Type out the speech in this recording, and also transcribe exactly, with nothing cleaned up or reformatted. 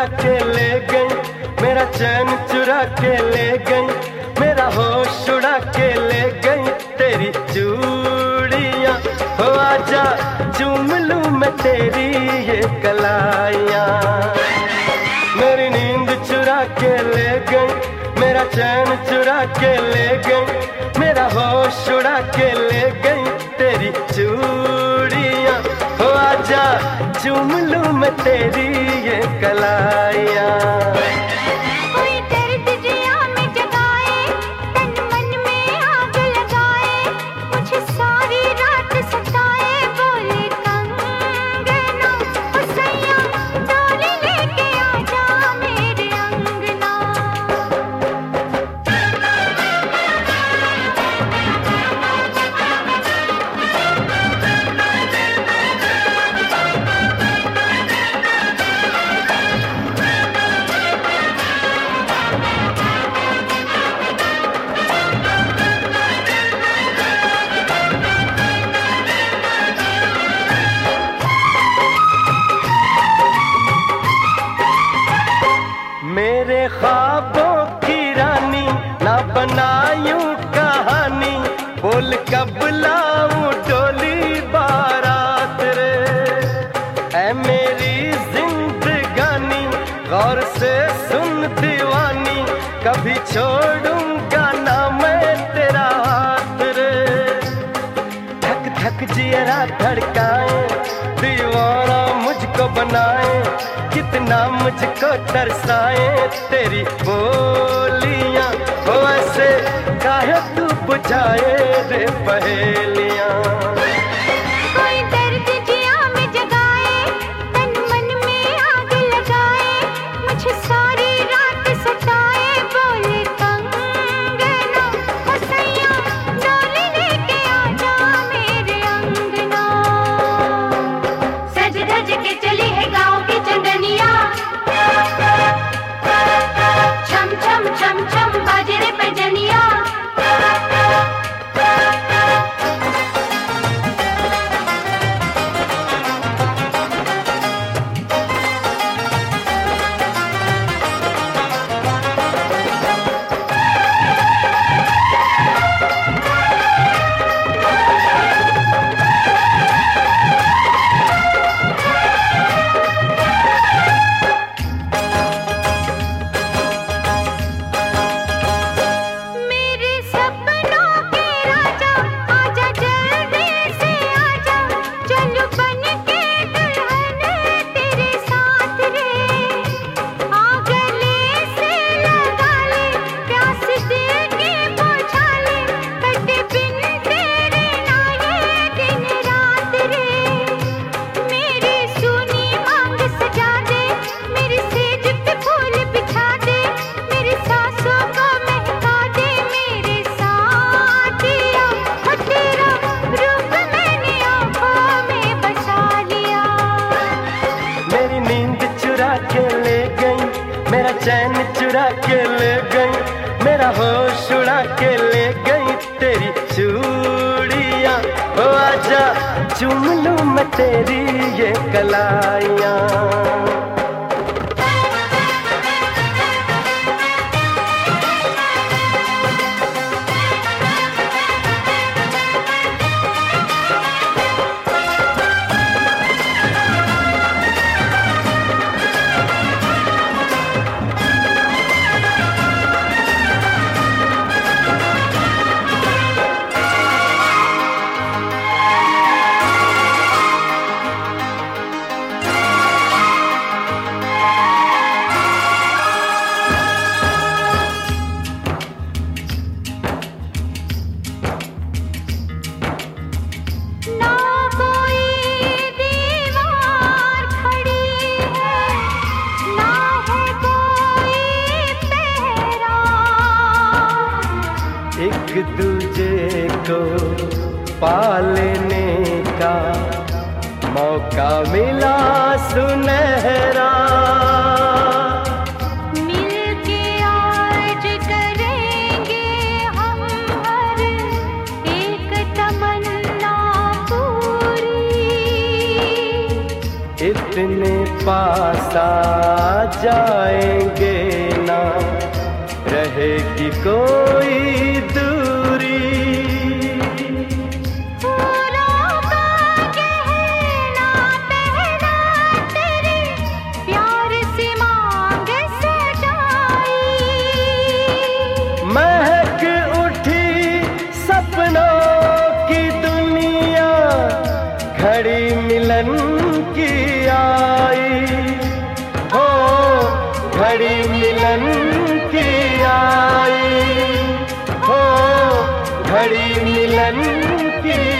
के ले गई, मेरा चैन चुरा के ले गई, मेरा होश उड़ा के ले गई तेरी चूड़ियां। हो आजा चूम लूं मैं तेरी ये कलाइयां। मेरी नींद चुरा के ले गई, मेरा चैन चुरा के ले गई, मेरा होश उड़ा के ले गई तेरी चूड़ियां। हो आजा चूम लूं मैं तेरी ये कलाइयां। मेरे ख्वाबों की रानी ना बनायूं कहानी, बोल कब लाऊं डोली बारात रे। ऐ मेरी जिंदगानी गौर से सुन दीवानी, कभी छोड़ूंगा ना मैं तेरा हाथ रे। धक धक जियरा धड़काए, दीवाना मुझको बनाए, कितना मुझको तरसाए तेरी बोलियां। हो ऐसे काहे तू बुझाए रे पहेलियां। कोई दर्द जिया में जगाए, तन मन में आग लगाए, मुझे सारी रात सताए, बोले कंगना। हो सैया डोली लेके आजा मेरे अंगना। सज धज के चली है गाँव की चंदनिया, छम छम छम छम बाजे रे पैजनिया। मेरा चैन चुरा के ले गई, मेरा होश उड़ा के ले गई तेरी चूड़ियां। हो आजा चूम लूं मैं तेरी ये कलाइयां। एक दूजे को पालने का मौका मिला सुनहरा, मिलके आज करेंगे हम हर एक तमन्ना पूरी। इतने पास आ जाएंगे ना रहेगी कोई दूरी। फूलों का गहना पहना तेरी प्यार सी मांग सजाई। महक उठी सपनों की दुनिया घड़ी मिलन की आई। हो घड़ी मिलन की आई। हो घड़ी मिलन की